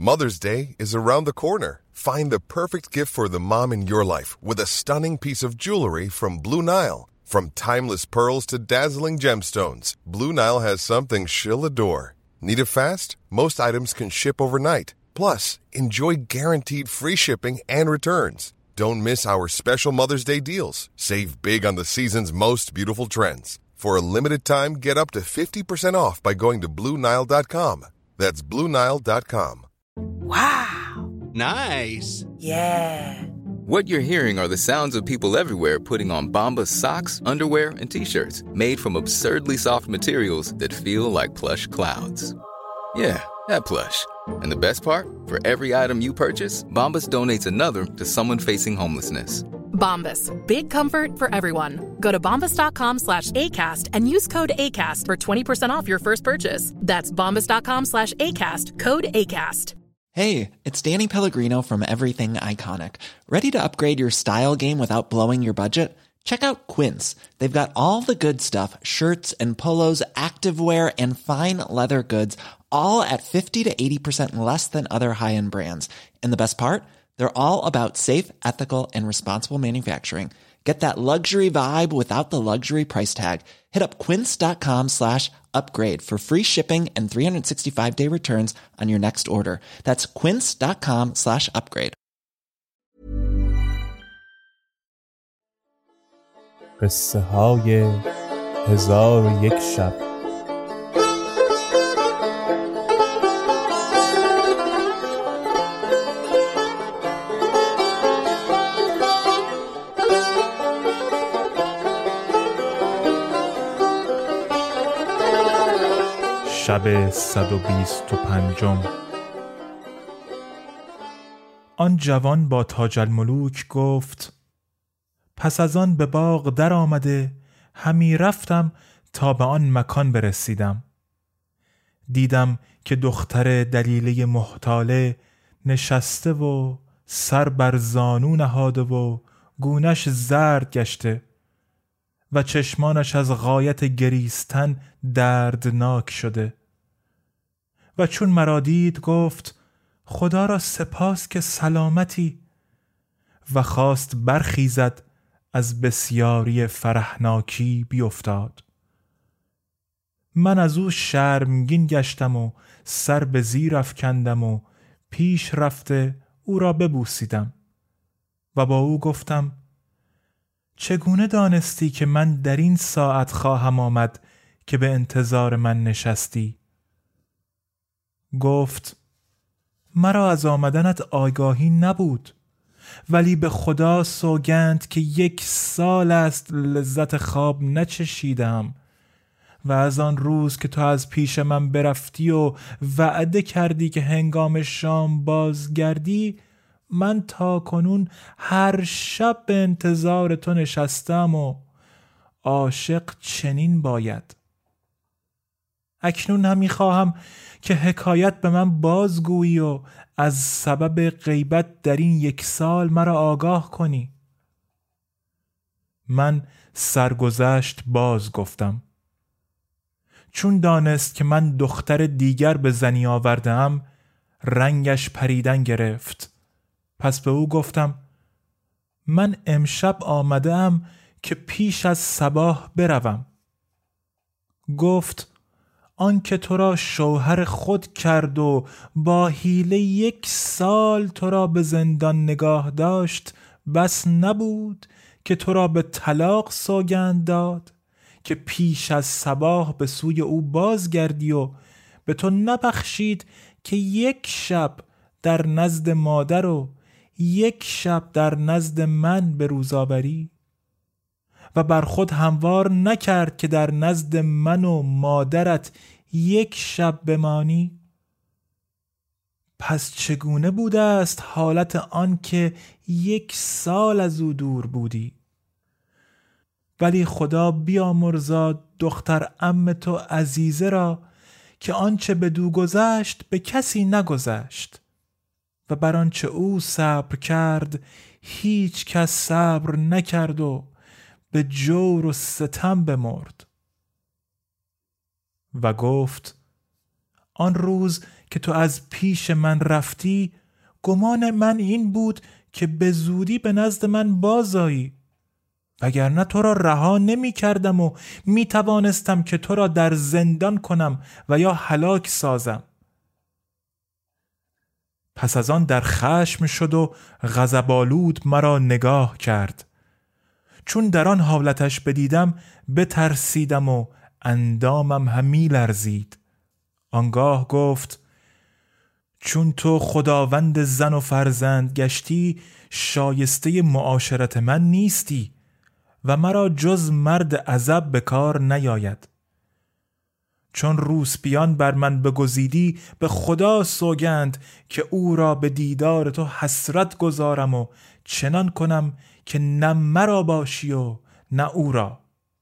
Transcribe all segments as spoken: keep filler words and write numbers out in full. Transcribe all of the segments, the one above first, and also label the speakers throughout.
Speaker 1: Mother's Day is around the corner. Find the perfect gift for the mom in your life with a stunning piece of jewelry from Blue Nile. From timeless pearls to dazzling gemstones, Blue Nile has something she'll adore. Need it fast? Most items can ship overnight. Plus, enjoy guaranteed free shipping and returns. Don't miss our special Mother's Day deals. Save big on the season's most beautiful trends. For a limited time, get up to fifty percent off by going to Blue Nile dot com. That's Blue Nile dot com.
Speaker 2: Wow.
Speaker 3: Nice.
Speaker 2: Yeah.
Speaker 4: What you're hearing are the sounds of people everywhere putting on Bombas socks, underwear, and T-shirts made from absurdly soft materials that feel like plush clouds. Yeah, that plush. And the best part? For every item you purchase, Bombas donates another to someone facing homelessness.
Speaker 5: Bombas. Big comfort for everyone. Go to bombas dot com slash ACAST and use code ACAST for twenty percent off your first purchase. That's bombas dot com slash ACAST. Code ACAST.
Speaker 6: Hey, it's Danny Pellegrino from Everything Iconic. Ready to upgrade your style game without blowing your budget? Check out Quince. They've got all the good stuff, shirts and polos, activewear, and fine leather goods, all at fifty to eighty percent less than other high-end brands. And the best part? They're all about safe, ethical, and responsible manufacturing. Get that luxury vibe without the luxury price tag. Hit up quince dot com slash upgrade for free shipping and three sixty-five day returns on your next order. That's quince dot com slash upgrade.
Speaker 7: قصه های هزار و یک شب. شب صد و بیست و پنجم. آن جوان با تاج الملوک گفت: پس از آن به باغ در آمده همی رفتم تا به آن مکان برسیدم. دیدم که دختر دلیله محتاله نشسته و سر بر زانو نهاده و گونش زرد گشته و چشمانش از غایت گریستن دردناک شده. و چون مرا دید گفت: خدا را سپاس که سلامتی، و خواست برخیزد، از بسیاری فرحناکی بیفتاد. من از او شرمگین گشتم و سر به زیر افکندم و پیش رفته او را ببوسیدم و با او گفتم: چگونه دانستی که من در این ساعت خواهم آمد که به انتظار من نشستی؟ گفت: مرا از آمدنت آگاهی نبود، ولی به خدا سوگند که یک سال است لذت خواب نچشیدم و از آن روز که تو از پیش من برفتی و وعده کردی که هنگام شام بازگردی، من تا کنون هر شب به انتظار تو نشستم و عاشق چنین باید. اکنون هم می‌خواهم که حکایت به من بازگویی و از سبب غیبت در این یک سال مرا آگاه کنی. من سرگذشت باز گفتم. چون دانست که من دختر دیگر به زنی آوردم، رنگش پریدن گرفت. پس به او گفتم: من امشب آمدم که پیش از صباح بروم. گفت: آن که تو را شوهر خود کرد و با حیله یک سال تو را به زندان نگاه داشت، بس نبود که تو را به طلاق سوگند داد که پیش از صباح به سوی او بازگردی و به تو نبخشید که یک شب در نزد مادر و یک شب در نزد من به روز آوری و بر خود هموار نکرد که در نزد من و مادرت یک شب بمانی؟ پس چگونه بوده است حالت آن که یک سال از او دور بودی؟ ولی خدا بیامرزاد دختر عم تو عزیزه را که آنچه بدو گذشت به کسی نگذشت و بر آنچه او صبر کرد هیچ کس صبر نکرد و به جور و ستم بمرد. و گفت: آن روز که تو از پیش من رفتی، گمان من این بود که به زودی به نزد من بازایی، وگرنه تو را رها نمی کردم و می توانستم که تو را در زندان کنم و یا هلاک سازم. پس از آن در خشم شد و غضب‌آلود مرا نگاه کرد. چون در آن حالتش بدیدم بترسیدم و اندامم همی لرزید. آنگاه گفت: چون تو خداوند زن و فرزند گشتی، شایسته معاشرت من نیستی و مرا جز مرد عزب به کار نیاید. چون روسپیان بر من بگزیدی، به خدا سوگند که او را به دیدار تو حسرت گذارم و چنان کنم که نه مرا باشی و نه او را.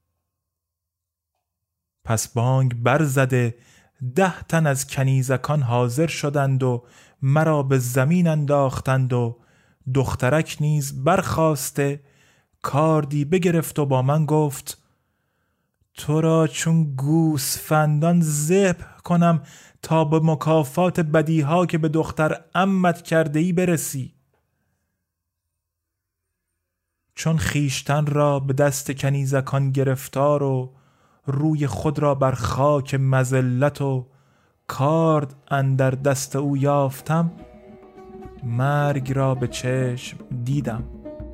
Speaker 7: پس بانگ برزده ده تن از کنیزکان حاضر شدند و مرا به زمین انداختند و دخترک نیز برخاسته کاردی بگرفت و با من گفت: تو را چون گوسفندان ذبح کنم تا به مکافات بدیها که به دختر عمت کرده ای برسی. چون خیشتن را به دست کنیزکان گرفتار و روی خود را بر خاک مذلت و کارد اندر دست او یافتم، مرگ را به چشم دیدم.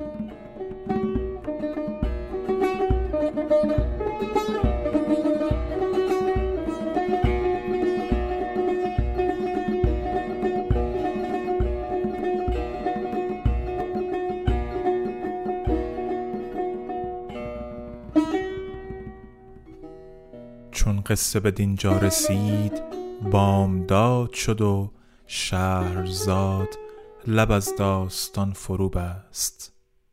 Speaker 7: چون قصه به دینجا رسید، بامداد شد و شهرزاد لب از داستان فرو بست.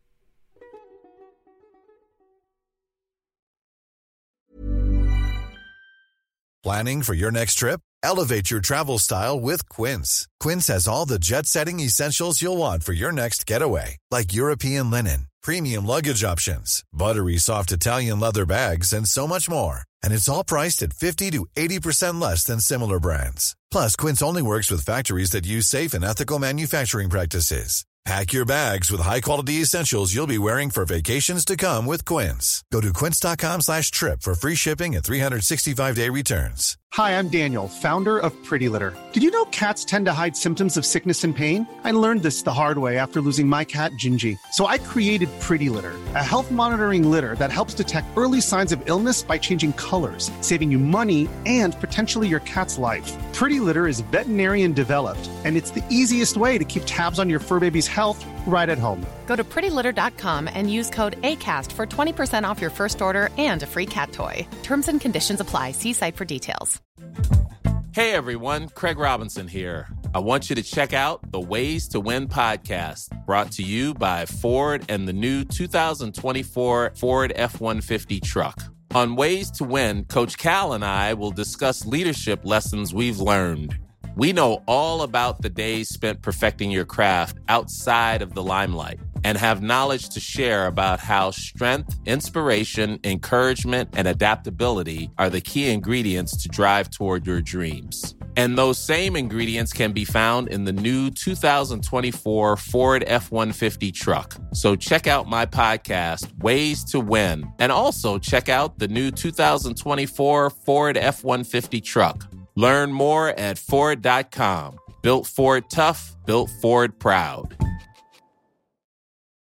Speaker 3: Planning for your next trip? Elevate your travel style with Quince. Quince has all the jet-setting essentials you'll want for your next getaway, like European linen, premium luggage options, buttery soft Italian leather bags, and so much more. And it's all priced at fifty to eighty percent less than similar brands. Plus, Quince only works with factories that use safe and ethical manufacturing practices. Pack your bags with high-quality essentials you'll be wearing for vacations to come with Quince. Go to quince.com slash trip for free shipping and three sixty-five day returns.
Speaker 8: Hi, I'm Daniel, founder of Pretty Litter. Did you know cats tend to hide symptoms of sickness and pain? I learned this the hard way after losing my cat, Gingy. So I created Pretty Litter, a health monitoring litter that helps detect early signs of illness by changing colors, saving you money and potentially your cat's life. Pretty Litter is veterinarian developed, and it's the easiest way to keep tabs on your fur baby's health right at home.
Speaker 9: Go to pretty litter dot com and use code ACAST for twenty percent off your first order and a free cat toy. Terms and conditions apply. See site for details.
Speaker 10: Hey everyone, Craig Robinson here. I want you to check out the Ways to Win podcast, brought to you by Ford and the new two thousand twenty-four Ford F one fifty truck. On Ways to Win, Coach Cal and I will discuss leadership lessons we've learned. We know all about the days spent perfecting your craft outside of the limelight and have knowledge to share about how strength, inspiration, encouragement, and adaptability are the key ingredients to drive toward your dreams. And those same ingredients can be found in the new two thousand twenty-four Ford F one fifty truck. So check out my podcast, Ways to Win, and also check out the new two thousand twenty-four Ford F one fifty truck. Learn more at Ford dot com. Built Ford tough, built Ford proud.